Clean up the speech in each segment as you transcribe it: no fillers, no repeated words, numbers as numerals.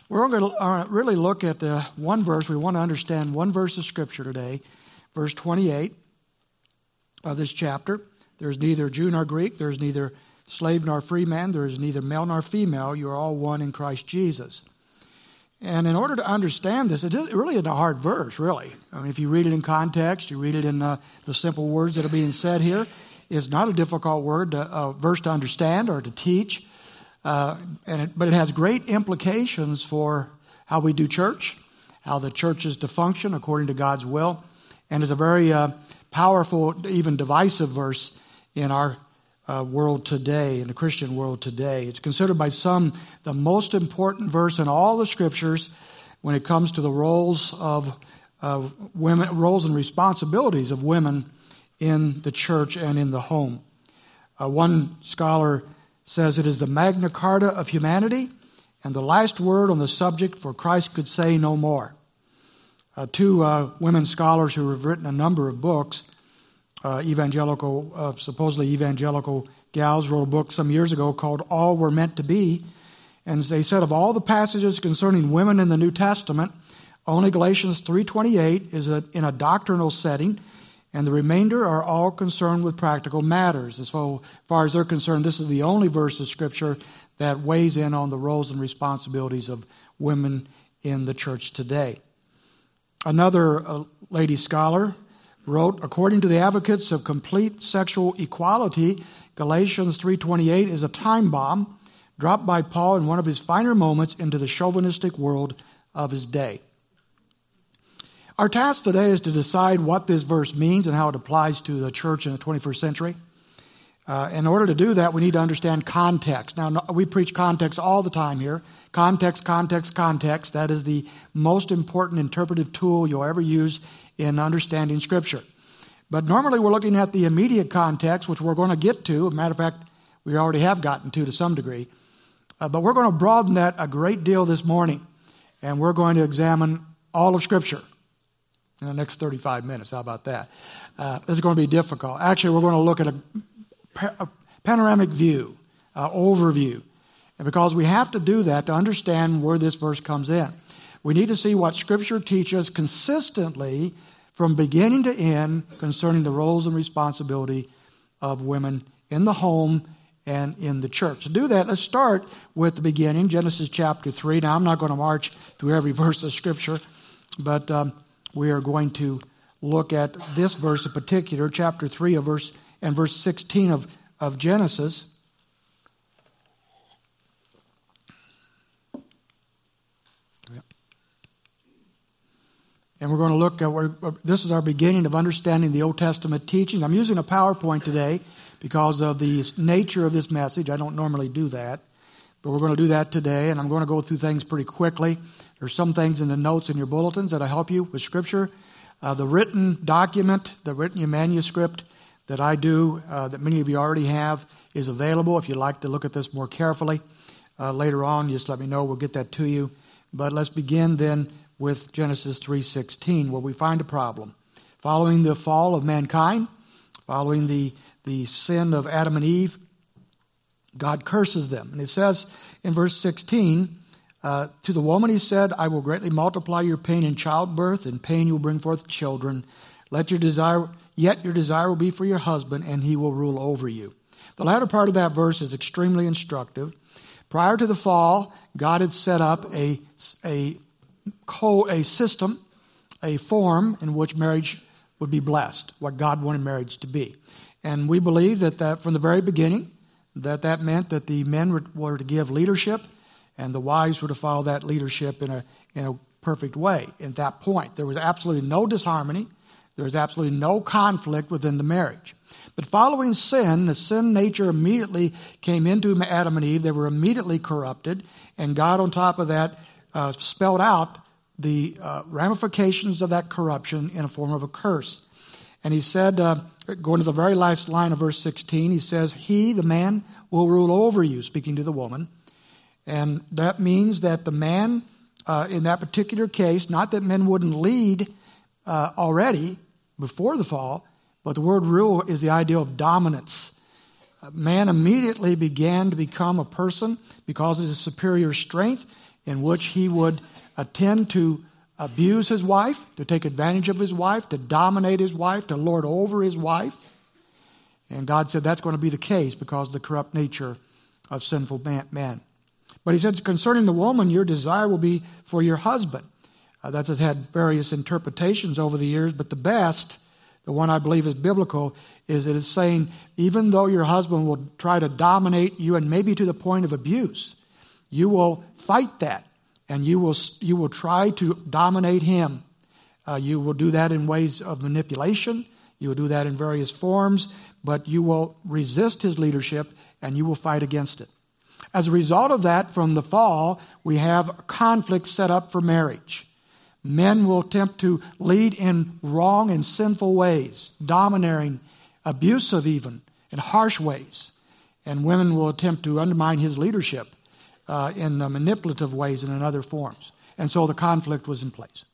We're going to really look at one verse. We want to understand one verse of Scripture today, verse 28 of this chapter. There's neither Jew nor Greek. There's neither slave nor free man. There is neither male nor female. You are all one in Christ Jesus. And in order to understand this, it really isn't a hard verse, really. I mean, if you read it in context, you read it in the simple words that are being said here, it's not a difficult verse to understand or to teach. But it has great implications for how we do church, how the church is to function according to God's will, and is a very powerful, even divisive verse in our world today, in the Christian world today. It's considered by some the most important verse in all the Scriptures when it comes to the roles of women, roles and responsibilities of women in the church and in the home. One scholar says it is the Magna Carta of humanity and the last word on the subject, for Christ could say no more. Two women scholars who have written a number of books, supposedly evangelical gals, wrote a book some years ago called All We're Meant to Be. And they said of all the passages concerning women in the New Testament, only Galatians 3:28 is in a doctrinal setting, and the remainder are all concerned with practical matters. As far as they're concerned, this is the only verse of Scripture that weighs in on the roles and responsibilities of women in the church today. Another lady scholar wrote, according to the advocates of complete sexual equality, Galatians 3:28 is a time bomb dropped by Paul in one of his finer moments into the chauvinistic world of his day. Our task today is to decide what this verse means and how it applies to the church in the 21st century. In order to do that, we need to understand context. Now, we preach context all the time here. Context, context, context. That is the most important interpretive tool you'll ever use in understanding Scripture. But normally we're looking at the immediate context, which we're going to get to. As a matter of fact, we already have gotten to some degree. But we're going to broaden that a great deal this morning. And we're going to examine all of Scripture in the next 35 minutes. How about that? This is going to be difficult. Actually, we're going to look at a panoramic view, overview. And because we have to do that to understand where this verse comes in. We need to see what Scripture teaches consistently from beginning to end concerning the roles and responsibility of women in the home and in the church. To do that, let's start with the beginning, Genesis chapter 3. Now, I'm not going to march through every verse of Scripture, but we are going to look at this verse in particular, chapter 3 verse 16 of Genesis. And we're going to look at, this is our beginning of understanding the Old Testament teaching. I'm using a PowerPoint today because of the nature of this message. I don't normally do that, but we're going to do that today, and I'm going to go through things pretty quickly. There's some things in the notes in your bulletins that'll help you with Scripture. The written document, the written manuscript that I do, that many of you already have, is available if you'd like to look at this more carefully. Later on, just let me know. We'll get that to you. But let's begin then with Genesis 3:16, where we find a problem. Following the fall of mankind, following the sin of Adam and Eve, God curses them. And it says in verse 16, to the woman he said, I will greatly multiply your pain in childbirth, and pain you will bring forth children. Yet your desire will be for your husband, and he will rule over you. The latter part of that verse is extremely instructive. Prior to the fall, God had set up a system, a form in which marriage would be blessed, what God wanted marriage to be. And we believe that from the very beginning, that meant that the men were to give leadership, and the wives were to follow that leadership in a perfect way. At that point, there was absolutely no disharmony. There was absolutely no conflict within the marriage. But following sin, the sin nature immediately came into Adam and Eve. They were immediately corrupted. And God, on top of that, spelled out the ramifications of that corruption in a form of a curse. And he said, going to the very last line of verse 16, he says, he, the man, will rule over you, speaking to the woman. And that means that the man, in that particular case, not that men wouldn't lead already before the fall, but the word rule is the idea of dominance. Man immediately began to become a person because of his superior strength in which he would tend to abuse his wife, to take advantage of his wife, to dominate his wife, to lord over his wife. And God said that's going to be the case because of the corrupt nature of sinful man. But he said, concerning the woman, your desire will be for your husband. That's had various interpretations over the years, but the best, the one I believe is biblical, is it is saying, even though your husband will try to dominate you and maybe to the point of abuse, you will fight that and you will try to dominate him. You will do that in ways of manipulation. You will do that in various forms, but you will resist his leadership and you will fight against it. As a result of that, from the fall, we have conflicts set up for marriage. Men will attempt to lead in wrong and sinful ways, domineering, abusive even, in harsh ways. And women will attempt to undermine his leadership in manipulative ways and in other forms. And so the conflict was in place.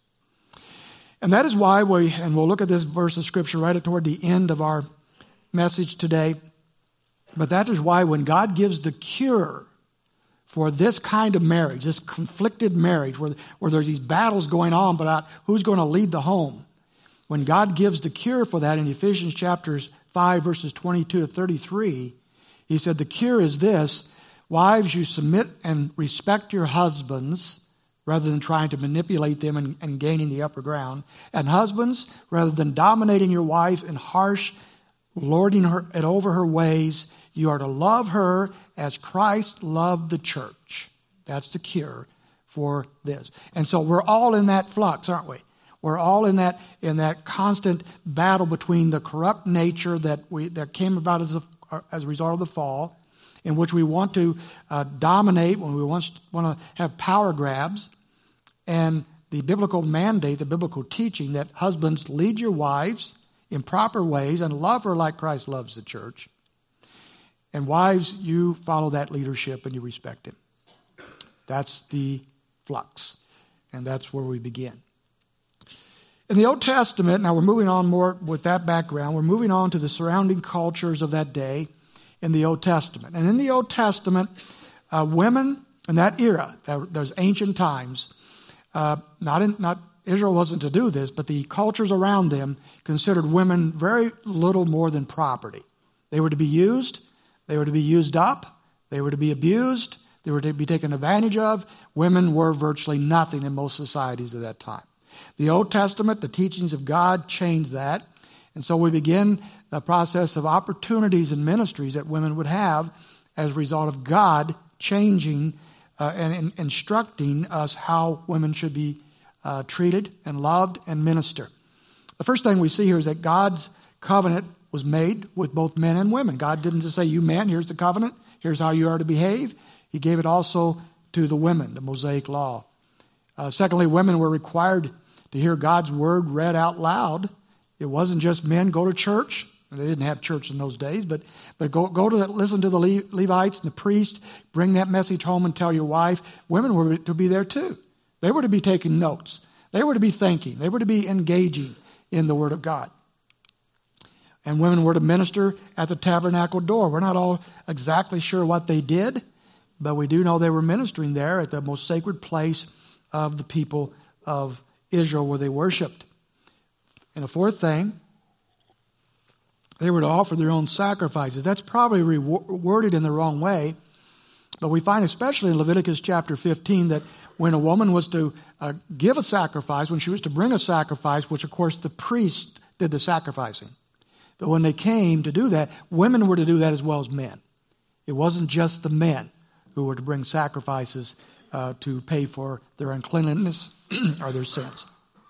And that is why we'll look at this verse of Scripture right toward the end of our message today. But that is why when God gives the cure for this kind of marriage, this conflicted marriage, where there's these battles going on about who's going to lead the home. When God gives the cure for that in Ephesians chapters 5, verses 22 to 33, he said the cure is this: wives, you submit and respect your husbands rather than trying to manipulate them and gaining the upper ground. And husbands, rather than dominating your wife in harsh, lording her and over her ways, you are to love her as Christ loved the church. That's the cure for this. And so we're all in that flux, aren't we? We're all in that constant battle between the corrupt nature that came about as a result of the fall, in which we want to dominate, when we want to have power grabs, and the biblical mandate, the biblical teaching that husbands lead your wives in proper ways and love her like Christ loves the church. And wives, you follow that leadership and you respect him. That's the flux. And that's where we begin. In the Old Testament, now we're moving on more with that background, we're moving on to the surrounding cultures of that day in the Old Testament. And in the Old Testament, women in that era, those ancient times, not Israel wasn't to do this, but the cultures around them considered women very little more than property. They were to be used. They were to be used up. They were to be abused. They were to be taken advantage of. Women were virtually nothing in most societies at that time. The Old Testament, the teachings of God, changed that. And so we begin the process of opportunities and ministries that women would have as a result of God changing and instructing us how women should be treated and loved and minister. The first thing we see here is that God's covenant was made with both men and women. God didn't just say, you men, here's the covenant, here's how you are to behave. He gave it also to the women, the Mosaic law. Secondly, women were required to hear God's word read out loud. It wasn't just men go to church. They didn't have church in those days, but go to listen to the Levites and the priest, bring that message home and tell your wife. Women were to be there too. They were to be taking notes. They were to be thinking. They were to be engaging in the word of God. And women were to minister at the tabernacle door. We're not all exactly sure what they did, but we do know they were ministering there at the most sacred place of the people of Israel where they worshiped. And the fourth thing, they were to offer their own sacrifices. That's probably worded in the wrong way, but we find especially in Leviticus chapter 15 that when a woman was to give a sacrifice, when she was to bring a sacrifice, which of course the priest did the sacrificing, but when they came to do that, women were to do that as well as men. It wasn't just the men who were to bring sacrifices to pay for their uncleanness or their sins.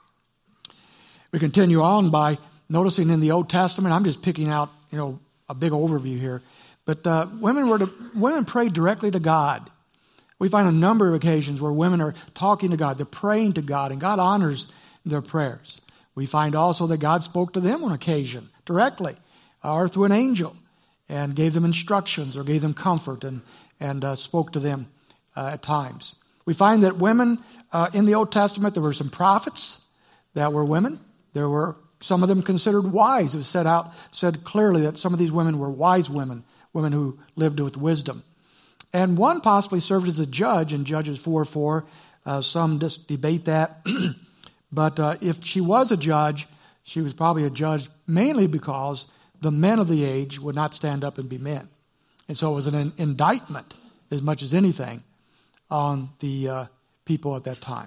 We continue on by noticing in the Old Testament, I'm just picking out, a big overview here, but women prayed directly to God. We find a number of occasions where women are talking to God, they're praying to God, and God honors their prayers. We find also that God spoke to them on occasion, directly, or through an angel, and gave them instructions or gave them comfort and spoke to them at times. We find that women in the Old Testament, there were some prophets that were women. There were some of them considered wise. It was said clearly that some of these women were wise women, women who lived with wisdom. And one possibly served as a judge in Judges 4:4. Some just debate that. But if she was a judge, she was probably a judge mainly because the men of the age would not stand up and be men. And so it was an indictment as much as anything on the people at that time.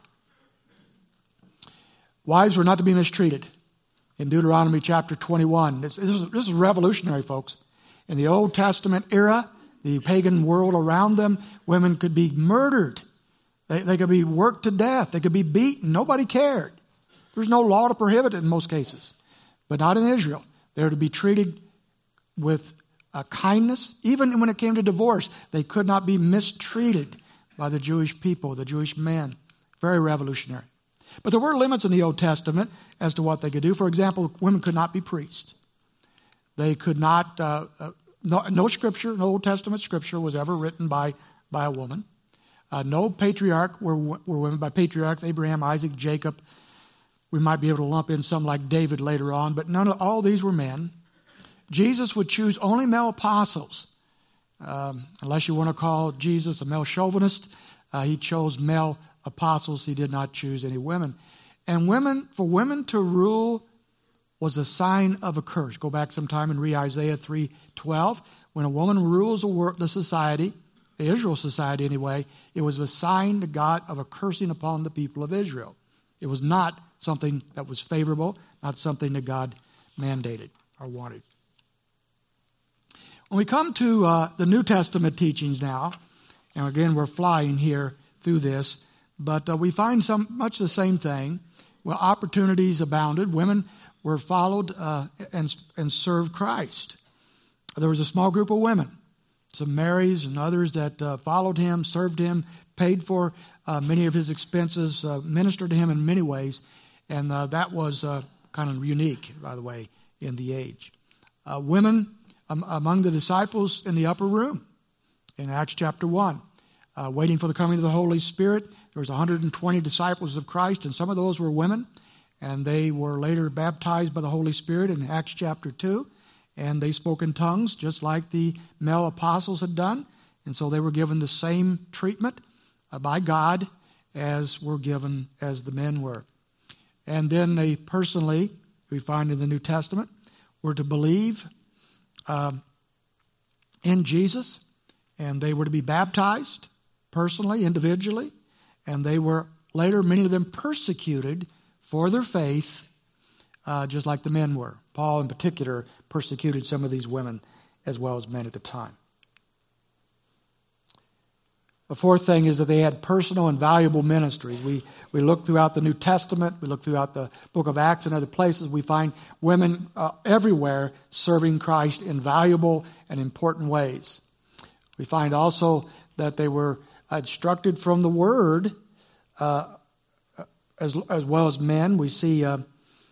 Wives were not to be mistreated. In Deuteronomy chapter 21, this is revolutionary, folks. In the Old Testament era, the pagan world around them, women could be murdered. They could be worked to death. They could be beaten. Nobody cared. There's no law to prohibit it in most cases. But not in Israel. They were to be treated with kindness. Even when it came to divorce, they could not be mistreated by the Jewish people, the Jewish men. Very revolutionary. But there were limits in the Old Testament as to what they could do. For example, women could not be priests. They could not, no scripture, no Old Testament scripture was ever written by a woman. No patriarch were women. By patriarchs, Abraham, Isaac, Jacob. We might be able to lump in some like David later on, but all these were men. Jesus would choose only male apostles. Unless you want to call Jesus a male chauvinist, he chose male apostles. He did not choose any women. And for women to rule was a sign of a curse. Go back sometime and read Isaiah 3:12. When a woman rules the society, the Israel society anyway, it was a sign to God of a cursing upon the people of Israel. It was not something that was favorable, not something that God mandated or wanted. When we come to the New Testament teachings now, and again we're flying here through this, but we find much the same thing. Well, opportunities abounded. Women were followed and served Christ. There was a small group of women, some Marys and others that followed him, served him, paid for many of his expenses, ministered to him in many ways, and that was kind of unique, by the way, in the age. Women among the disciples in the upper room in Acts chapter 1, waiting for the coming of the Holy Spirit. There was 120 disciples of Christ, and some of those were women, and they were later baptized by the Holy Spirit in Acts chapter 2, and they spoke in tongues just like the male apostles had done, and so they were given the same treatment by God as the men were. And then they personally, we find in the New Testament, were to believe in Jesus, and they were to be baptized personally, individually, and they were later, many of them, persecuted for their faith, just like the men were. Paul, in particular, persecuted some of these women as well as men at the time. The fourth thing is that they had personal and valuable ministries. We look throughout the New Testament, we look throughout the book of Acts and other places, we find women everywhere serving Christ in valuable and important ways. We find also that they were instructed from the Word as well as men. We see, I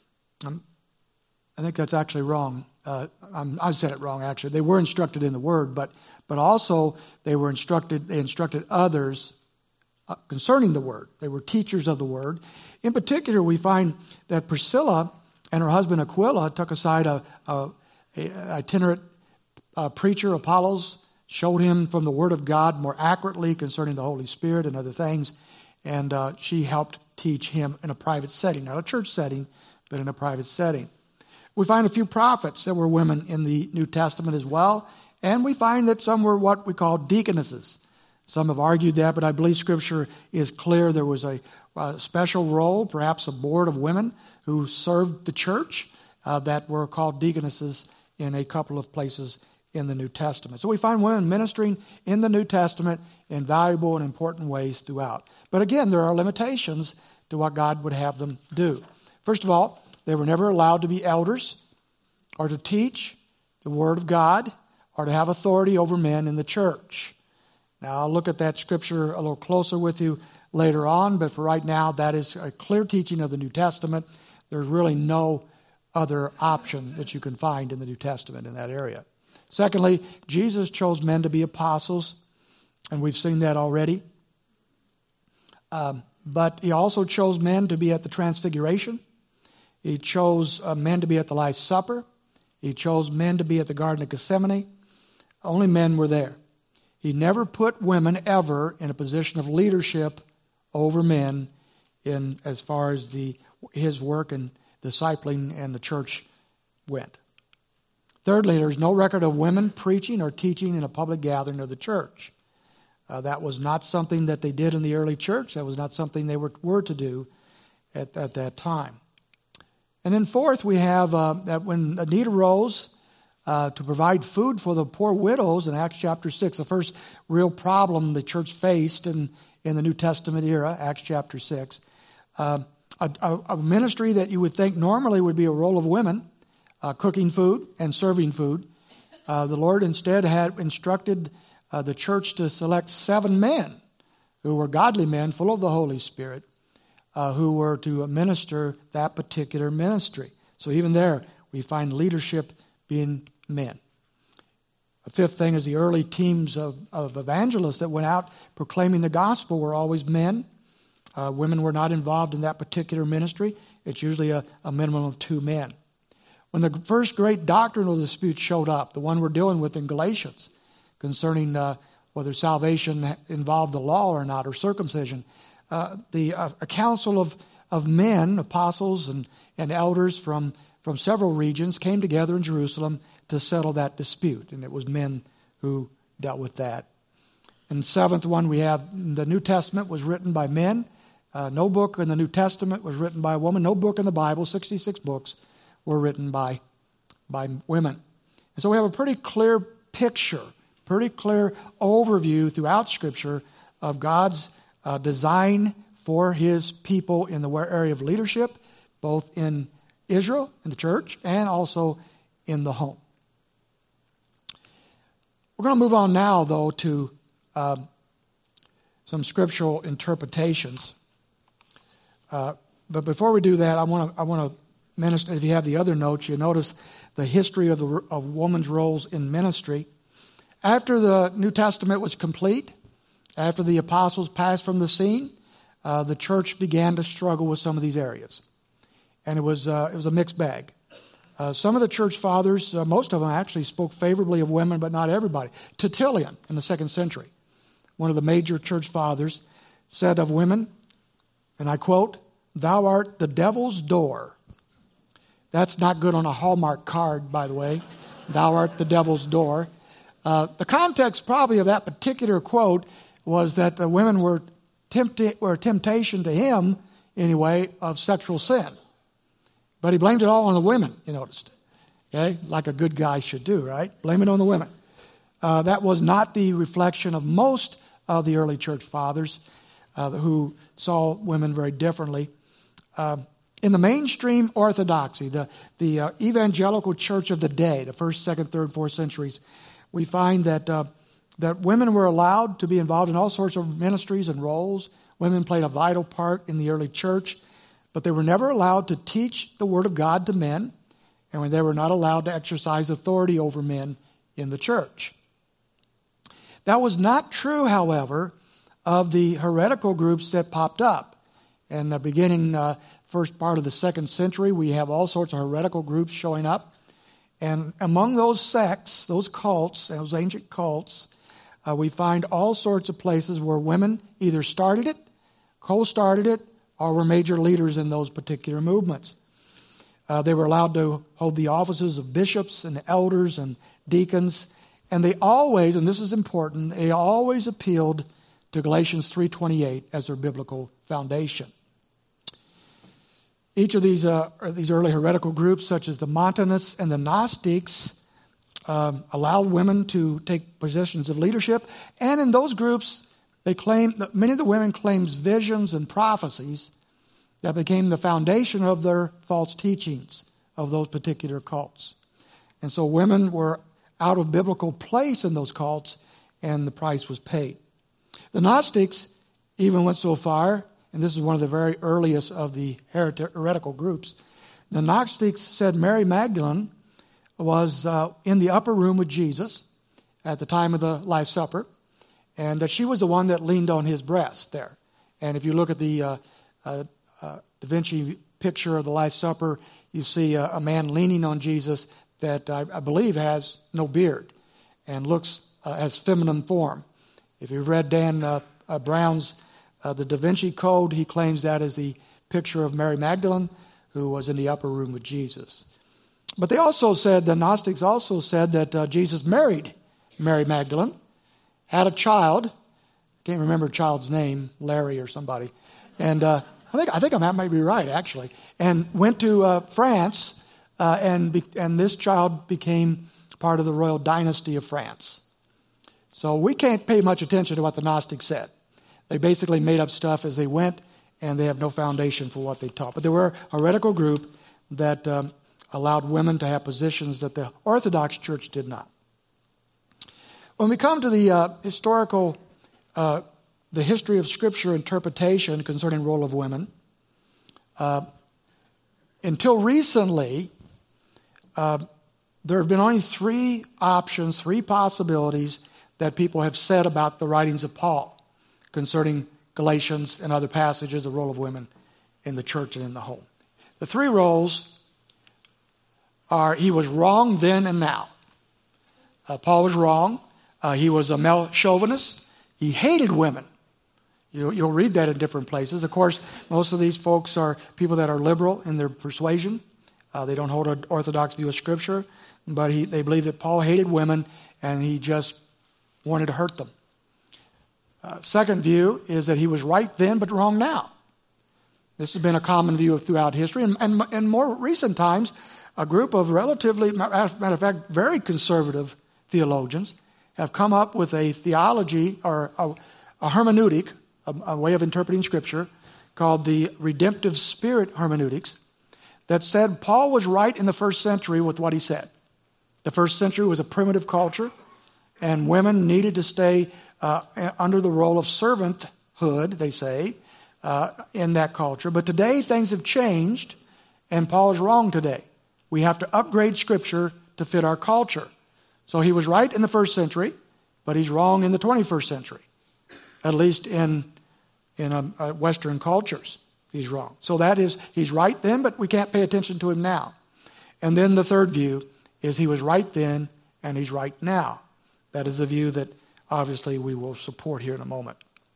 think that's actually wrong. I said it wrong, actually. They were instructed in the Word, but also they instructed others concerning the Word. They were teachers of the Word. In particular, we find that Priscilla and her husband Aquila took aside a itinerant preacher, Apollos, showed him from the Word of God more accurately concerning the Holy Spirit and other things, and she helped teach him in a private setting, not a church setting, but in a private setting. We find a few prophets that were women in the New Testament as well, and we find that some were what we call deaconesses. Some have argued that, but I believe Scripture is clear. There was a special role, perhaps a board of women who served the church that were called deaconesses in a couple of places in the New Testament. So we find women ministering in the New Testament in valuable and important ways throughout. But again, there are limitations to what God would have them do. First of all, they were never allowed to be elders or to teach the Word of God or to have authority over men in the church. Now, I'll look at that scripture a little closer with you later on, but for right now, that is a clear teaching of the New Testament. There's really no other option that you can find in the New Testament in that area. Secondly, Jesus chose men to be apostles, and we've seen that already. But he also chose men to be at the Transfiguration. He chose men to be at the Last Supper. He chose men to be at the Garden of Gethsemane. Only men were there. He never put women ever in a position of leadership over men in as far as his work and discipling and the church went. Thirdly, there's no record of women preaching or teaching in a public gathering of the church. That was not something that they did in the early church. That was not something they were to do at that time. And then fourth, we have that when a need arose to provide food for the poor widows in Acts chapter 6, the first real problem the church faced in the New Testament era, Acts chapter 6, a ministry that you would think normally would be a role of women, cooking food and serving food. The Lord instead had instructed the church to select 7 men who were godly men, full of the Holy Spirit, who were to administer that particular ministry. So even there, we find leadership being men. A fifth thing is the early teams of evangelists that went out proclaiming the gospel were always men. Women were not involved in that particular ministry. It's usually a minimum of 2 men. When the first great doctrinal dispute showed up, the one we're dealing with in Galatians, concerning whether salvation involved the law or not, or circumcision, a council of men, apostles and elders from several regions came together in Jerusalem to settle that dispute, and it was men who dealt with that. And the seventh one we have, the New Testament was written by men. No book in the New Testament was written by a woman. No book in the Bible, 66 books, were written by women. And so we have a pretty clear picture, pretty clear overview throughout Scripture of God's design for His people in the area of leadership, both in Israel, in the church, and also in the home. We're going to move on now, though, to some scriptural interpretations. But before we do that, I want to minister. If you have the other notes, you notice the history of women's roles in ministry. After the New Testament was complete, after the apostles passed from the scene, the church began to struggle with some of these areas, and it was a mixed bag. Some of the church fathers, most of them actually spoke favorably of women, but not everybody. Tertullian in the 2nd century, one of the major church fathers, said of women, and I quote, "Thou art the devil's door." That's not good on a Hallmark card, by the way. Thou art the devil's door. The context probably of that particular quote was that the women were a temptation to him, anyway, of sexual sin. But he blamed it all on the women, you noticed. Okay? Like a good guy should do, right? Blame it on the women. That was not the reflection of most of the early church fathers who saw women very differently. In the mainstream orthodoxy, the evangelical church of the day, the 1st, 2nd, 3rd, 4th centuries, we find that women were allowed to be involved in all sorts of ministries and roles. Women played a vital part in the early church, but they were never allowed to teach the Word of God to men, and they were not allowed to exercise authority over men in the church. That was not true, however, of the heretical groups that popped up. In the beginning, first part of the 2nd century, we have all sorts of heretical groups showing up. And among those sects, those cults, those ancient cults, we find all sorts of places where women either started it, co-started it, or were major leaders in those particular movements. They were allowed to hold the offices of bishops and elders and deacons, and they always, and this is important, they always appealed to Galatians 3:28 as their biblical foundation. Each of these early heretical groups, such as the Montanists and the Gnostics, allowed women to take positions of leadership, and in those groups, many of the women claimed visions and prophecies that became the foundation of their false teachings of those particular cults. And so women were out of biblical place in those cults, and the price was paid. The Gnostics even went so far, and this is one of the very earliest of the heretical groups. The Gnostics said Mary Magdalene was in the upper room with Jesus at the time of the Last Supper, and that she was the one that leaned on his breast there. And if you look at the Da Vinci picture of the Last Supper, you see a man leaning on Jesus that I believe has no beard and looks as feminine form. If you've read Dan Brown's The Da Vinci Code, he claims that is the picture of Mary Magdalene, who was in the upper room with Jesus. But they also said, the Gnostics also said that Jesus married Mary Magdalene, had a child, can't remember the child's name, Larry or somebody, and I think I might be right actually, and went to France, and this child became part of the royal dynasty of France. So we can't pay much attention to what the Gnostics said. They basically made up stuff as they went, and they have no foundation for what they taught. But they were a heretical group that allowed women to have positions that the Orthodox Church did not. When we come to the the history of Scripture interpretation concerning the role of women, until recently, there have been only three options, three possibilities that people have said about the writings of Paul concerning Galatians and other passages, the role of women in the church and in the home. The three roles are: he was wrong then and now. Paul was wrong. He was a male chauvinist. He hated women. You'll read that in different places. Of course, most of these folks are people that are liberal in their persuasion. They don't hold an orthodox view of Scripture, but they believe that Paul hated women and he just wanted to hurt them. Second view is that he was right then but wrong now. This has been a common view throughout history. And in more recent times, a group of relatively, matter of fact, very conservative theologians have come up with a theology or a hermeneutic, a way of interpreting Scripture, called the redemptive spirit hermeneutics, that said Paul was right in the first century with what he said. The first century was a primitive culture, and women needed to stay under the role of servanthood, they say, in that culture. But today things have changed, and Paul is wrong today. We have to upgrade Scripture to fit our culture. So he was right in the first century, but he's wrong in the 21st century, at least in Western cultures. He's wrong. So that is, he's right then, but we can't pay attention to him now. And then the third view is he was right then and he's right now. That is the view that obviously we will support here in a moment.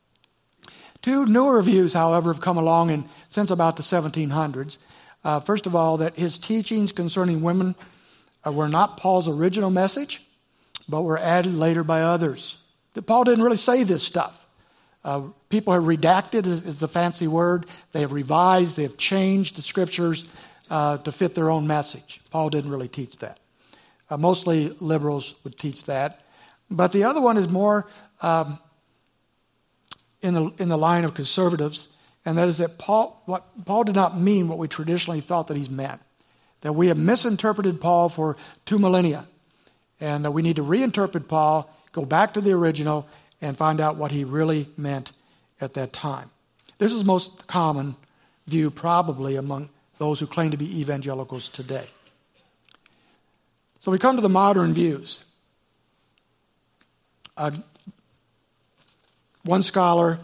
Two newer views, however, have come along since about the 1700s. First of all, that his teachings concerning women were not Paul's original message, but were added later by others. That Paul didn't really say this stuff. People have redacted, is the fancy word. They have revised, they have changed the Scriptures to fit their own message. Paul didn't really teach that. Mostly liberals would teach that. But the other one is more in the line of conservatives, and that is that Paul did not mean what we traditionally thought that he's meant. That we have misinterpreted Paul for 2 millennia. And we need to reinterpret Paul, go back to the original, and find out what he really meant at that time. This is the most common view probably among those who claim to be evangelicals today. So we come to the modern views. One scholar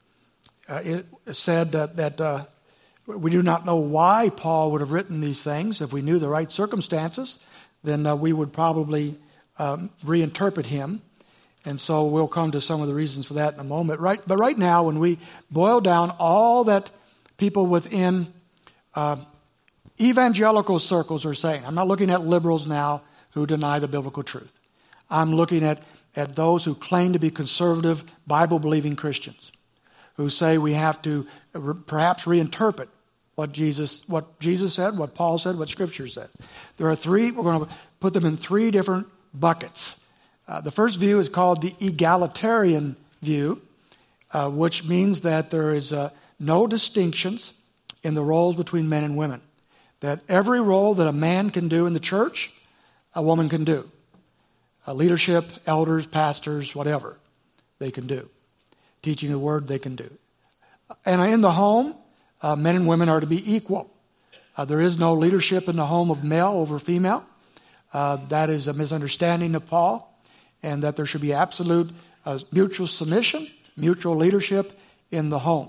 said that we do not know why Paul would have written these things. If we knew the right circumstances, then we would probably reinterpret him. And so we'll come to some of the reasons for that in a moment. But right now, when we boil down all that people within evangelical circles are saying, I'm not looking at liberals now who deny the biblical truth. I'm looking at those who claim to be conservative, Bible-believing Christians, who say we have to perhaps reinterpret what Jesus said, what Paul said, what Scripture said. There are three. We're going to put them in three different buckets. The first view is called the egalitarian view, which means that there is no distinctions in the roles between men and women. That every role that a man can do in the church, a woman can do. Leadership, elders, pastors, whatever, they can do. Teaching the word, they can do. And in the home, men and women are to be equal. There is no leadership in the home of male over female. That is a misunderstanding of Paul, and that there should be absolute mutual submission, mutual leadership in the home.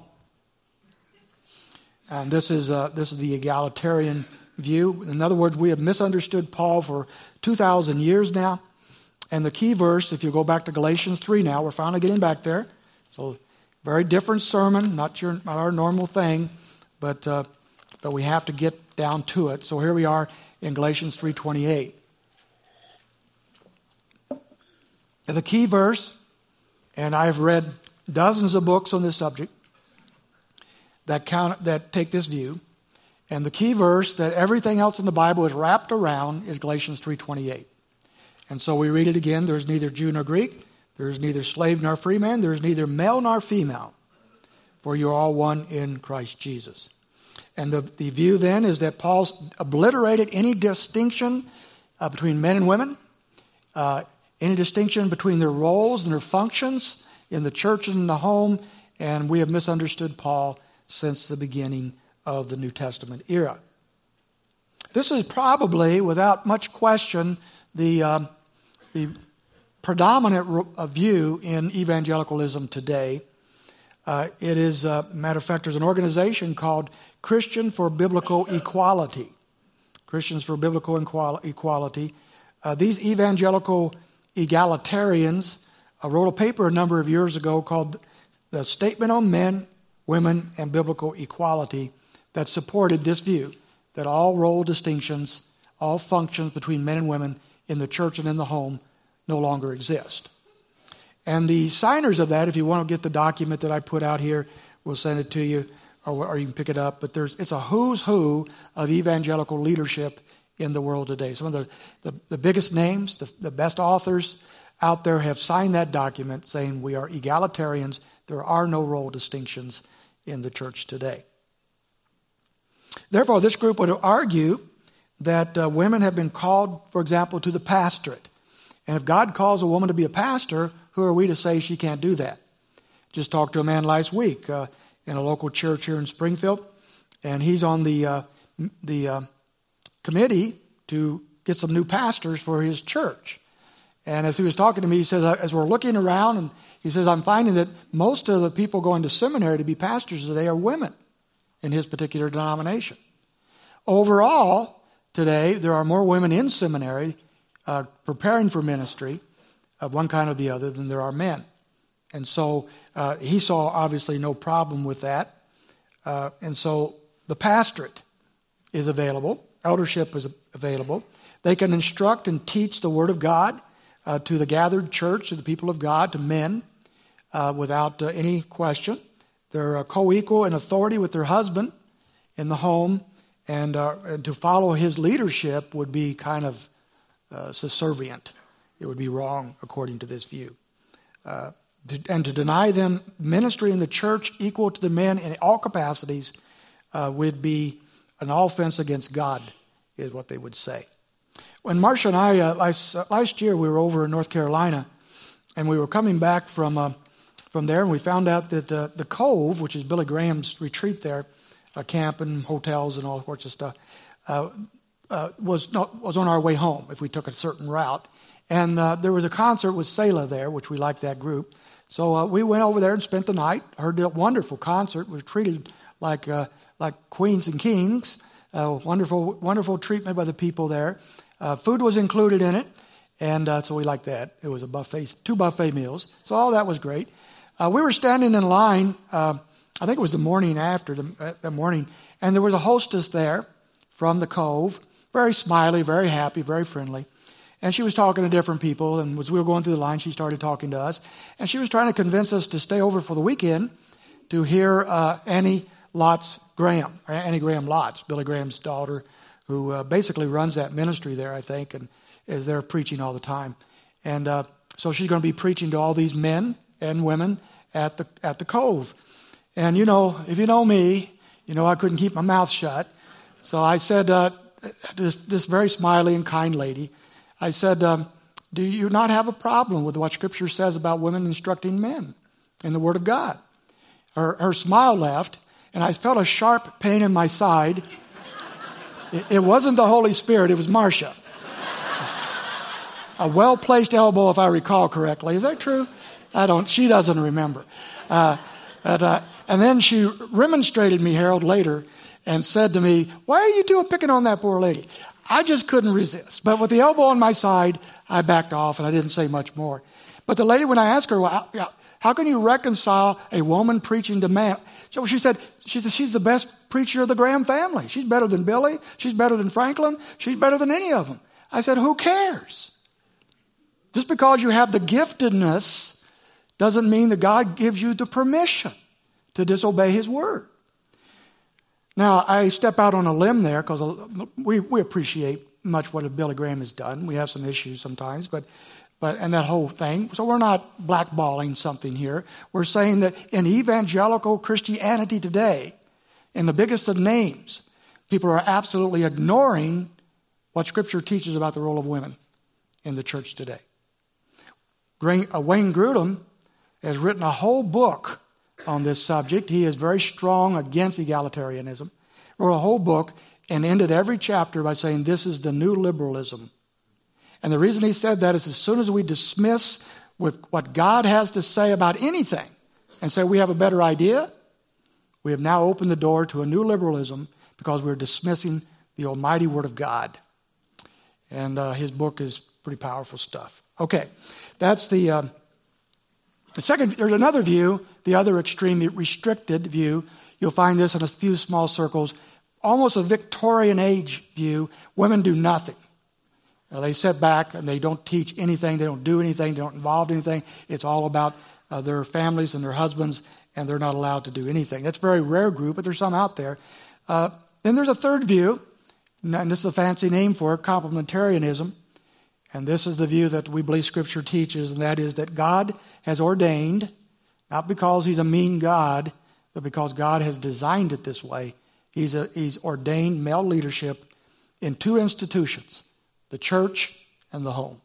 And this is the egalitarian view. In other words, we have misunderstood Paul for 2,000 years now, And the key verse, if you go back to Galatians 3 now, we're finally getting back there. So very different sermon, not our normal thing, but we have to get down to it. So here we are in Galatians 3:28. The key verse, and I've read dozens of books on this subject that take this view, and the key verse that everything else in the Bible is wrapped around is Galatians 3:28. And so we read it again. There's neither Jew nor Greek. There's neither slave nor free man. There's neither male nor female. For you are all one in Christ Jesus. And the view then is that Paul's obliterated any distinction between men and women, any distinction between their roles and their functions in the church and in the home, and we have misunderstood Paul since the beginning of the New Testament era. This is probably, without much question, the predominant view in evangelicalism today. It is, matter of fact, there's an organization called Christian for Biblical Equality. Christians for Biblical Equality. These evangelical egalitarians wrote a paper a number of years ago called The Statement on Men, Women, and Biblical Equality that supported this view, that all role distinctions, all functions between men and women in the church and in the home no longer exist. And the signers of that, if you want to get the document that I put out here, we'll send it to you, or you can pick it up. But it's a who's who of evangelical leadership in the world today. Some of the biggest names, the best authors out there have signed that document saying we are egalitarians. There are no role distinctions in the church today. Therefore, this group would argue that women have been called, for example, to the pastorate. And if God calls a woman to be a pastor, who are we to say she can't do that? Just talked to a man last week in a local church here in Springfield, and he's on the committee to get some new pastors for his church. And as he was talking to me, he says, as we're looking around, and he says, I'm finding that most of the people going to seminary to be pastors today are women in his particular denomination. Overall, today, there are more women in seminary preparing for ministry of one kind or the other than there are men. And so he saw obviously no problem with that. And so the pastorate is available. Eldership is available. They can instruct and teach the Word of God to the gathered church, to the people of God, to men, without any question. They're co-equal in authority with their husband in the home, and to follow his leadership would be kind of subservient. It would be wrong according to this view. And to deny them ministry in the church equal to the men in all capacities would be an offense against God, is what they would say. When Marcia and I, last year, we were over in North Carolina, and we were coming back from there, and we found out that the Cove, which is Billy Graham's retreat there, camp and hotels and all sorts of stuff, was on our way home if we took a certain route. And there was a concert with Selah there, which we liked that group. So we went over there and spent the night, heard a wonderful concert, was treated like queens and kings, wonderful, wonderful treatment by the people there. Food was included in it, and so we liked that. It was a buffet, 2 buffet meals. So all that was great. We were standing in line, I think it was the morning after, the morning, and there was a hostess there from the Cove, very smiley, very happy, very friendly. And she was talking to different people, and as we were going through the line, she started talking to us. And she was trying to convince us to stay over for the weekend to hear Annie Graham Lotz, Billy Graham's daughter, who basically runs that ministry there, I think, and is there preaching all the time. And so she's going to be preaching to all these men and women at the Cove. And, if you know me, I couldn't keep my mouth shut. So I said, this very smiley and kind lady, I said, do you not have a problem with what Scripture says about women instructing men in the Word of God? Her smile left, and I felt a sharp pain in my side. It wasn't the Holy Spirit, it was Marcia. A well-placed elbow, if I recall correctly. Is that true? She doesn't remember. But And then she remonstrated me, Harold, later and said to me, why are you picking on that poor lady? I just couldn't resist. But with the elbow on my side, I backed off and I didn't say much more. But the lady, when I asked her, well, how can you reconcile a woman preaching to man? So she said, she's the best preacher of the Graham family. She's better than Billy. She's better than Franklin. She's better than any of them. I said, who cares? Just because you have the giftedness doesn't mean that God gives you the permission to disobey his word. Now, I step out on a limb there because we appreciate much what Billy Graham has done. We have some issues sometimes, but and that whole thing. So we're not blackballing something here. We're saying that in evangelical Christianity today, in the biggest of names, people are absolutely ignoring what Scripture teaches about the role of women in the church today. Wayne Grudem has written a whole book on this subject. He is very strong against egalitarianism. Wrote a whole book and ended every chapter by saying this is the new liberalism. And the reason he said that is as soon as we dismiss with what God has to say about anything and say we have a better idea, we have now opened the door to a new liberalism because we're dismissing the almighty word of God. And his book is pretty powerful stuff. Okay, that's the second. There's another view, the other extremely restricted view. You'll find this in a few small circles, almost a Victorian age view. Women do nothing. They sit back and they don't teach anything. They don't do anything. They don't involve anything. It's all about their families and their husbands, and they're not allowed to do anything. That's a very rare group, but there's some out there. Then there's a third view, and this is a fancy name for it, complementarianism. And this is the view that we believe Scripture teaches, and that is that God has ordained, not because he's a mean God, but because God has designed it this way. He's ordained male leadership in two institutions, the church and the home.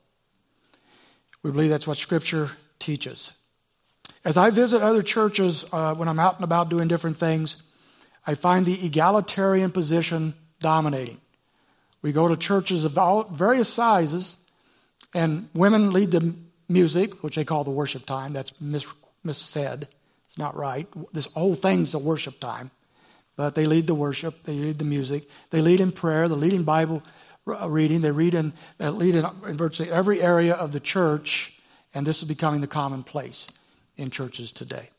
We believe that's what Scripture teaches. As I visit other churches when I'm out and about doing different things, I find the egalitarian position dominating. We go to churches of all various sizes, and women lead the music, which they call the worship time. That's missaid. It's not right. This whole thing's a worship time. But they lead the worship. They lead the music. They lead in prayer. They lead in Bible reading. They lead in virtually every area of the church. And this is becoming the commonplace in churches today.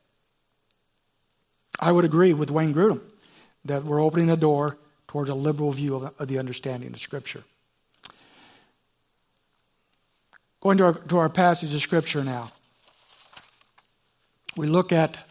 I would agree with Wayne Grudem that we're opening a door towards a liberal view of the understanding of Scripture. Going to our passage of Scripture now. We look at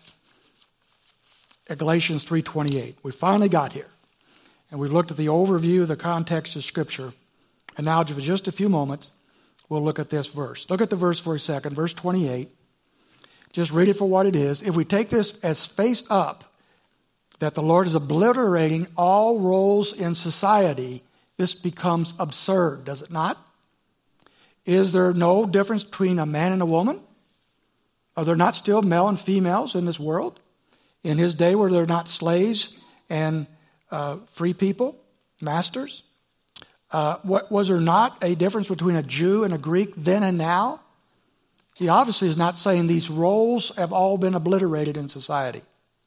Galatians 3:28. We finally got here. And we've looked at the overview of the context of Scripture. And now, for just a few moments, we'll look at this verse. Look at the verse for a second, verse 28. Just read it for what it is. If we take this as face up, that the Lord is obliterating all roles in society, this becomes absurd, does it not? Is there no difference between a man and a woman? Are there not still male and females in this world? In his day, were there not slaves and free people, masters? Was there not a difference between a Jew and a Greek then and now? He obviously is not saying these roles have all been obliterated in society.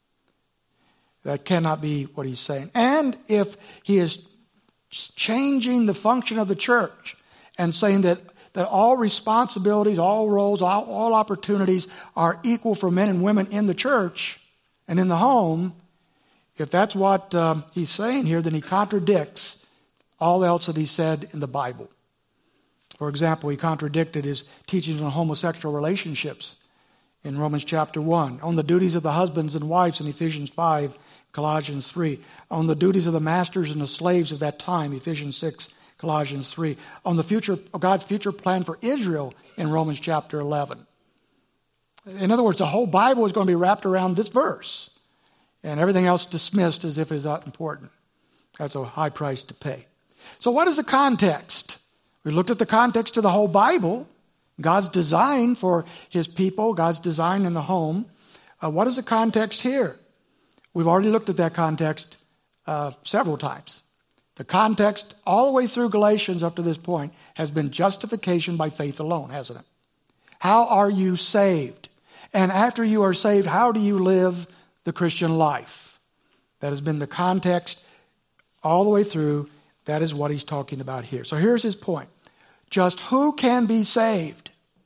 That cannot be what he's saying. And if he is changing the function of the church and saying that all responsibilities, all roles, all opportunities are equal for men and women in the church and in the home, if that's what he's saying here, then he contradicts all else that he said in the Bible. For example, he contradicted his teachings on homosexual relationships in Romans chapter 1, on the duties of the husbands and wives in Ephesians 5, Colossians 3, on the duties of the masters and the slaves of that time, Ephesians 6, Colossians 3, on the God's future plan for Israel in Romans chapter 11. In other words, the whole Bible is going to be wrapped around this verse, and everything else dismissed as if it's not important. That's a high price to pay. So what is the context? We looked at the context of the whole Bible, God's design for his people, God's design in the home. What is the context here? We've already looked at that context several times. The context all the way through Galatians up to this point has been justification by faith alone, hasn't it? How are you saved? And after you are saved, how do you live the Christian life. That has been the context all the way through. That is what he's talking about here. So here's his point. Just who can be saved?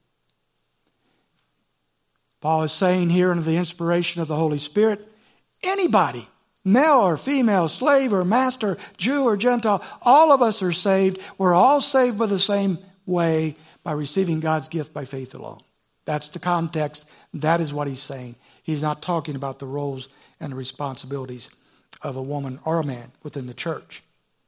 Paul is saying here under the inspiration of the Holy Spirit, anybody, male or female, slave or master, Jew or Gentile, all of us are saved. We're all saved by the same way, by receiving God's gift by faith alone. That's the context. That is what he's saying. He's not talking about the roles and the responsibilities of a woman or a man within the church.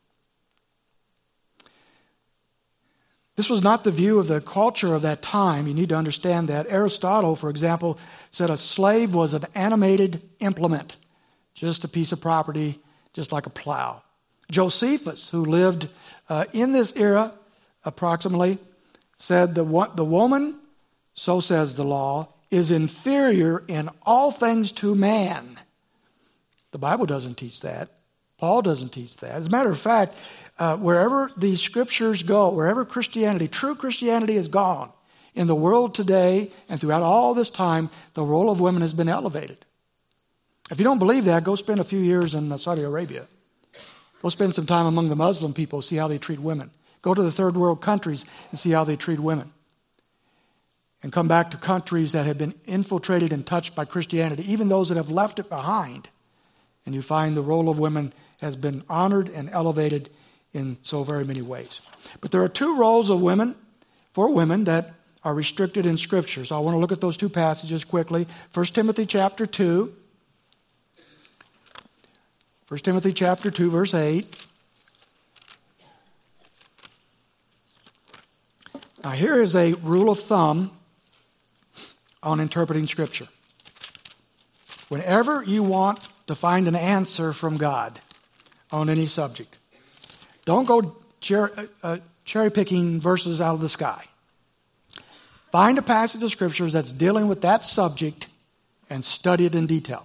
This was not the view of the culture of that time. You need to understand that. Aristotle, for example, said a slave was an animated implement, just a piece of property, just like a plow. Josephus, who lived in this era approximately, said the woman, so says the law, is inferior in all things to man. The Bible doesn't teach that. Paul doesn't teach that. As a matter of fact, wherever the scriptures go, wherever Christianity, true Christianity is gone, in the world today and throughout all this time, the role of women has been elevated. If you don't believe that, go spend a few years in Saudi Arabia. Go spend some time among the Muslim people, see how they treat women. Go to the third world countries and see how they treat women. And come back to countries that have been infiltrated and touched by Christianity, even those that have left it behind. And you find the role of women has been honored and elevated in so very many ways. But there are two roles of women, for women, that are restricted in Scripture. So I want to look at those two passages quickly. 1 Timothy chapter 2. 1 Timothy chapter 2, verse 8. Now here is a rule of thumb on interpreting Scripture. Whenever you want to find an answer from God on any subject, don't go cherry-picking verses out of the sky. Find a passage of Scriptures that's dealing with that subject and study it in detail.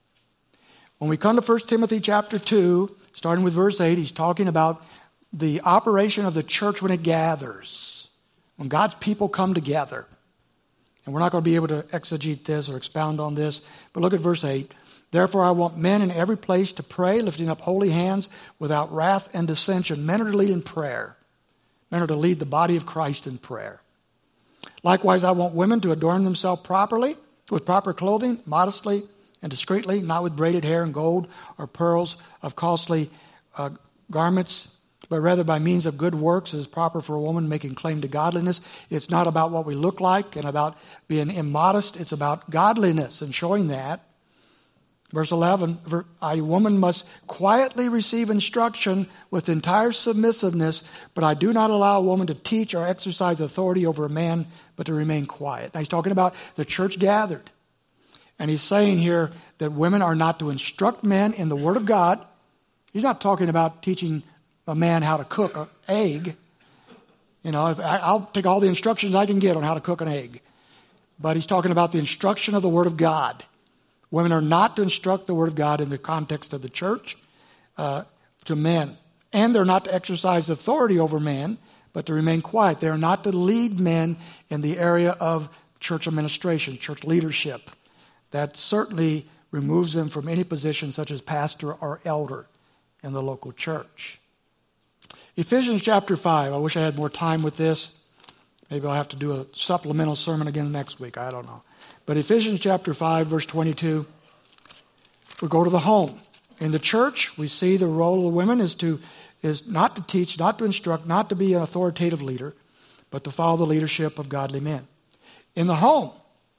When we come to 1 Timothy chapter 2, starting with verse 8, he's talking about the operation of the church when it gathers, when God's people come together. And we're not going to be able to exegete this or expound on this, but look at verse 8. Therefore I want men in every place to pray, lifting up holy hands without wrath and dissension. Men are to lead in prayer. Men are to lead the body of Christ in prayer. Likewise, I want women to adorn themselves properly, with proper clothing, modestly and discreetly, not with braided hair and gold or pearls of costly garments, but rather by means of good works as proper for a woman making claim to godliness. It's not about what we look like and about being immodest. It's about godliness and showing that. Verse 11, a woman must quietly receive instruction with entire submissiveness, but I do not allow a woman to teach or exercise authority over a man, but to remain quiet. Now he's talking about the church gathered. And he's saying here that women are not to instruct men in the Word of God. He's not talking about teaching a man how to cook an egg. You know, I'll take all the instructions I can get on how to cook an egg. But he's talking about the instruction of the Word of God. Women are not to instruct the Word of God in the context of the church to men. And they're not to exercise authority over men, but to remain quiet. They are not to lead men in the area of church administration, church leadership. That certainly removes them from any position such as pastor or elder in the local church. Ephesians chapter 5. I wish I had more time with this. Maybe I'll have to do a supplemental sermon again next week. I don't know. But Ephesians chapter 5, verse 22, we go to the home. In the church, we see the role of the women is not to teach, not to instruct, not to be an authoritative leader, but to follow the leadership of godly men. In the home,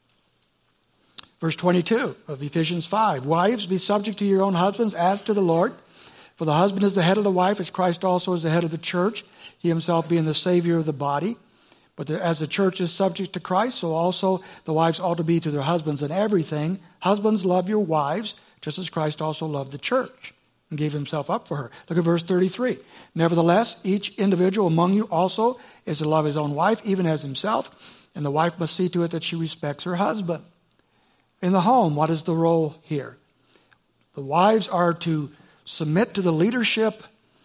verse 22 of Ephesians 5, wives, be subject to your own husbands as to the Lord. For the husband is the head of the wife, as Christ also is the head of the church, he himself being the Savior of the body. But as the church is subject to Christ, so also the wives ought to be to their husbands in everything. Husbands, love your wives, just as Christ also loved the church and gave himself up for her. Look at verse 33. Nevertheless, each individual among you also is to love his own wife, even as himself, and the wife must see to it that she respects her husband. In the home, what is the role here? The wives are to submit to the leadership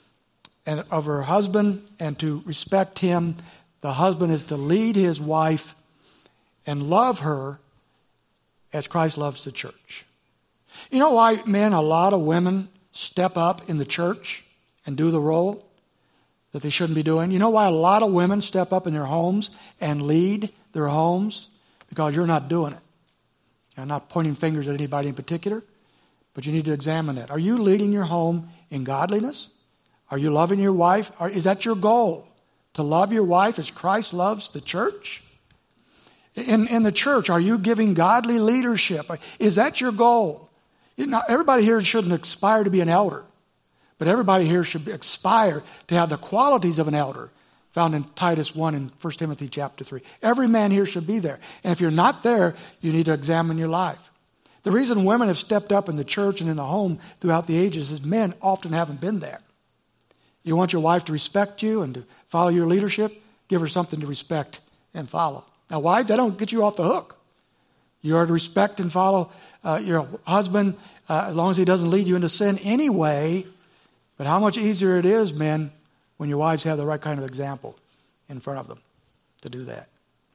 of her husband and to respect him. The husband is to lead his wife and love her as Christ loves the church. You know why, men, a lot of women step up in the church and do the role that they shouldn't be doing? You know why a lot of women step up in their homes and lead their homes? Because you're not doing it. I'm not pointing fingers at anybody in particular, but you need to examine it. Are you leading your home in godliness? Are you loving your wife? Is that your goal? To love your wife as Christ loves the church? In the church, are you giving godly leadership? Is that your goal? Everybody here shouldn't aspire to be an elder, but everybody here should aspire to have the qualities of an elder found in Titus 1 and 1 Timothy chapter 3. Every man here should be there. And if you're not there, you need to examine your life. The reason women have stepped up in the church and in the home throughout the ages is men often haven't been there. You want your wife to respect you and to follow your leadership? Give her something to respect and follow. Now, wives, that don't get you off the hook. You are to respect and follow your husband as long as he doesn't lead you into sin anyway. But how much easier it is, men, when your wives have the right kind of example in front of them to do that.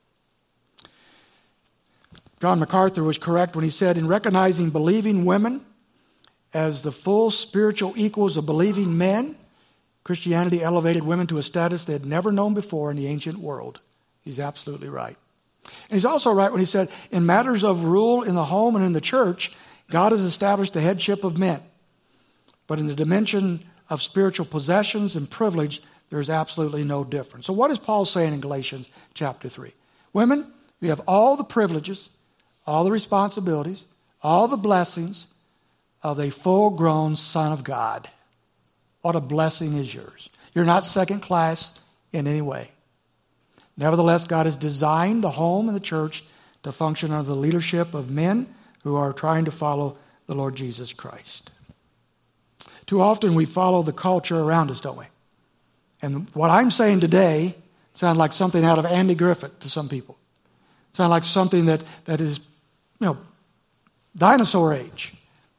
John MacArthur was correct when he said, in recognizing believing women as the full spiritual equals of believing men, Christianity elevated women to a status they had never known before in the ancient world. He's absolutely right. And he's also right when he said, in matters of rule in the home and in the church, God has established the headship of men. But in the dimension of spiritual possessions and privilege, there's absolutely no difference. So what is Paul saying in Galatians chapter 3? Women, you have all the privileges, all the responsibilities, all the blessings of a full-grown son of God. What a blessing is yours. You're not second class in any way. Nevertheless, God has designed the home and the church to function under the leadership of men who are trying to follow the Lord Jesus Christ. Too often we follow the culture around us, don't we? And what I'm saying today sounds like something out of Andy Griffith to some people. Sounds like something that is, dinosaur age.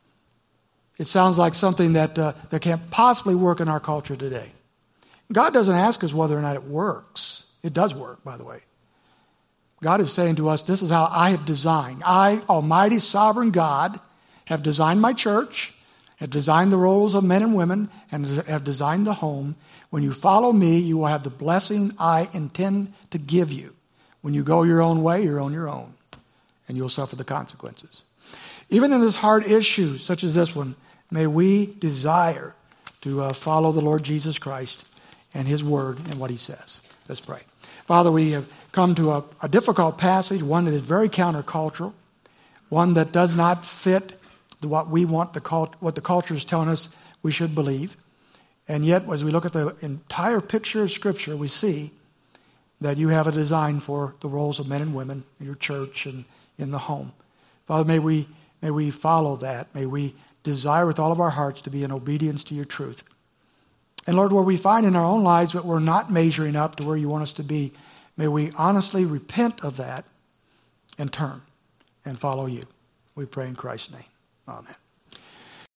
It sounds like something that can't possibly work in our culture today. God doesn't ask us whether or not it works. It does work, by the way. God is saying to us, this is how I have designed. I, Almighty Sovereign God, have designed my church, have designed the roles of men and women, and have designed the home. When you follow me, you will have the blessing I intend to give you. When you go your own way, you're on your own, and you'll suffer the consequences. Even in this hard issue, such as this one, may we desire to follow the Lord Jesus Christ and His Word and what He says. Let's pray. Father, we have come to a difficult passage, one that is very countercultural, one that does not fit what we want, what the culture is telling us we should believe. And yet, as we look at the entire picture of Scripture, we see that you have a design for the roles of men and women in your church and in the home. Father, may we follow that. May we desire with all of our hearts to be in obedience to your truth. And Lord, where we find in our own lives that we're not measuring up to where you want us to be, may we honestly repent of that and turn and follow you. We pray in Christ's name. Amen.